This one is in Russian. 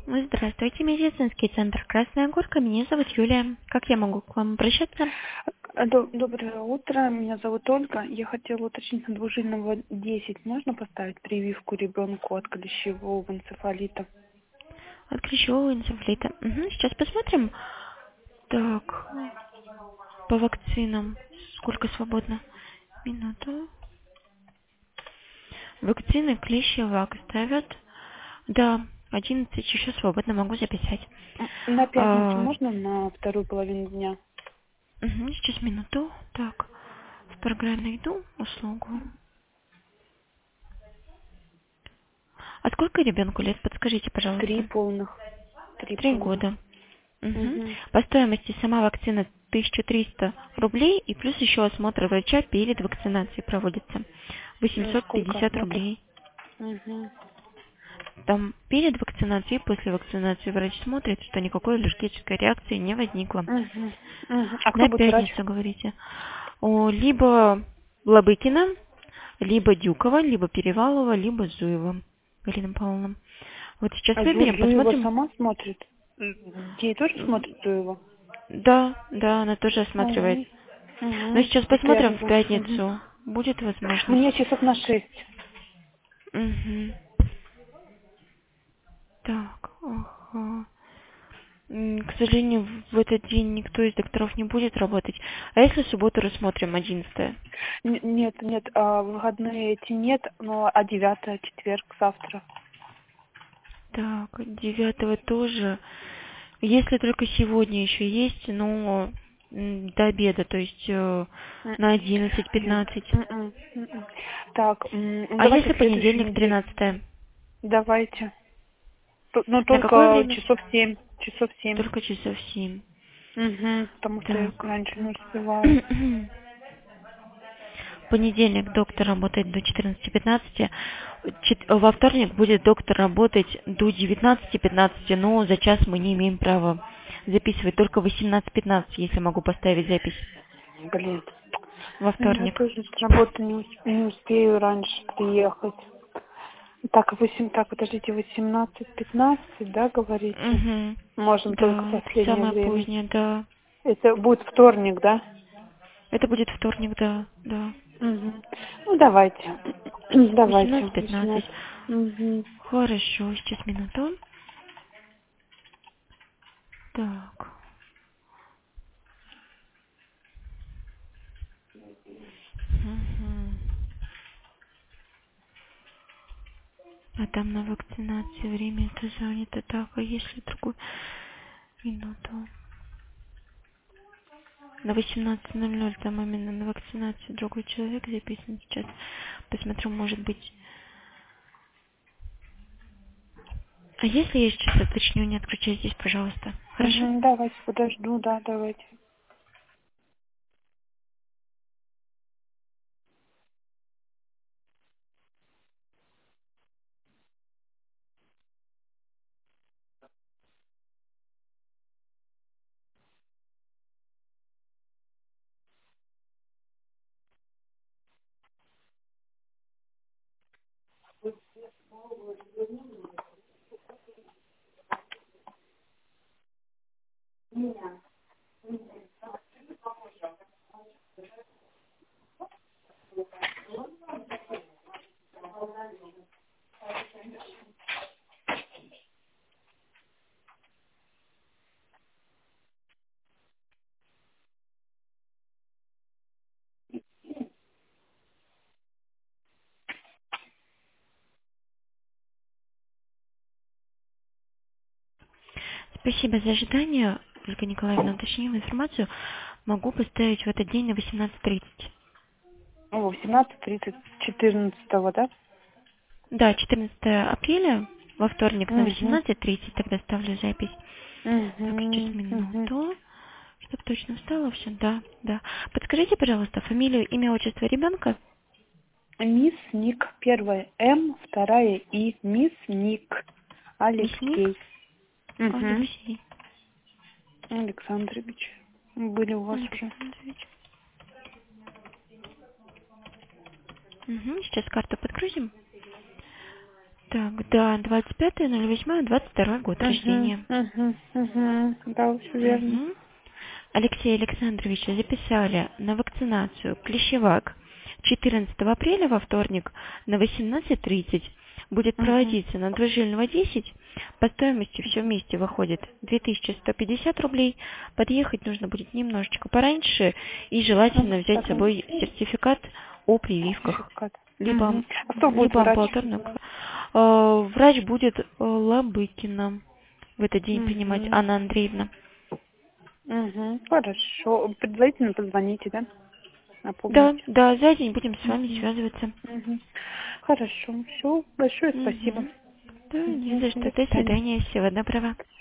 Здравствуйте, медицинский центр «Красная Горка». Меня зовут Юлия. Как я могу к вам обращаться? Доброе утро, меня зовут Ольга. Я хотела уточнить, на двужильного 10 можно поставить прививку ребенку от клещевого энцефалита? От клещевого энцефалита. Сейчас посмотрим. Так, по вакцинам. Сколько свободно? Минуту. Вакцины клещевак ставят. Да, 11 еще свободно могу записать. На пятницу А, можно на вторую половину дня? Сейчас минуту. Так, в программе иду услугу. А сколько ребенку лет? Подскажите, Три пожалуйста. полных. 3 года. Угу. По стоимости сама вакцина 1300 рублей и плюс еще осмотр врача перед вакцинацией проводится. Сколько? 850 Ну-ка. рублей. Угу. Там перед вакцинацией и после вакцинации врач смотрит, что никакой аллергической реакции не возникло. Угу. Угу. А кто На будет врач? пятницу, говорите. Либо Лобыкина, либо Дюкова, либо Перевалова, либо Зуева. Галина Павловна. Вот сейчас А выберем, Зуева посмотрим. сама смотрит? Ей тоже смотрит Зуева? Да, она тоже осматривает. Угу. Но Угу. сейчас В посмотрим в пятницу. Угу. пятницу. Будет Мне возможность. часов на 6. Мгм. Так, ага. К сожалению, в этот день никто из докторов не будет работать. А если в субботу рассмотрим 11? Нет, выходные эти нет, но 9 четверг, завтра. Так, 9 тоже. Если только сегодня еще есть, но до обеда, то есть на М-м. Нет. 11:15. М-м. Так, А давайте если в следующей понедельник, неделе. 13? Давайте. Но На какое только время? часов 7. Часов 7. Только часов 7. Угу, потому что я Так. раньше не успеваю. В понедельник доктор работает до 14:15. Во вторник будет доктор работать до 19:15, но за час мы не имеем права записывать. Только 18:15, если могу поставить запись. Блин. Во Я вторник. тоже с работы не успею раньше приехать. Так, подождите, 18:15, да, говорите? Угу. Можем только Да, это последнее самое время. позднее, да. Это будет вторник, да? Это будет вторник, да, да. Угу. Ну, давайте. Давайте. 18:15. 18. Угу. Хорошо, сейчас минуту. Так. Мгм. А там на вакцинации время это занято. Так, а если другую минуту? На 18:00 там именно на вакцинации другой человек записан сейчас. Посмотрю, может быть. А если я сейчас уточню, не отключайтесь, пожалуйста. Хорошо? Угу, давайте подожду, да, давайте. Спасибо за ожидание. Ольга Николаевна, уточнила информацию. Могу поставить в этот день на 18:30. О, 17:30, 14, да? Да, 14 апреля, во вторник на Угу. 18:30 тогда ставлю запись. Так, сейчас Угу. Угу. минуту. Чтобы точно встала все. Да, да. Подскажите, пожалуйста, фамилию, имя, отчество ребенка? Мисс Ник, первая М, вторая И, мисс Ник, Мясник Алексей. Угу. Алексей Александрович. Были у вас уже. Александрович. Сейчас карту подгрузим. Так, да, 25.08.22 год рождения. Да, все верно. Мгм. Алексей Александрович записали на вакцинацию клещевак 14 апреля во вторник на 18:30. Будет Мгм. проводиться на Двужильного 10. По стоимости все вместе выходит 2150 рублей. Подъехать нужно будет немножечко пораньше и желательно взять с Потом собой сертификат о прививках. сертификат. Либо, А кто будет либо врач? амбулаторную. Врач будет Лобыкина в этот день принимать, Мгм. Анна Андреевна. Хорошо. Предварительно позвоните, да? Да, Напомните. да, за день будем с вами Мгм. связываться. Мгм. Хорошо. Все. Большое спасибо. Угу. Да, не за что. До До свидания. свидания. Всего доброго.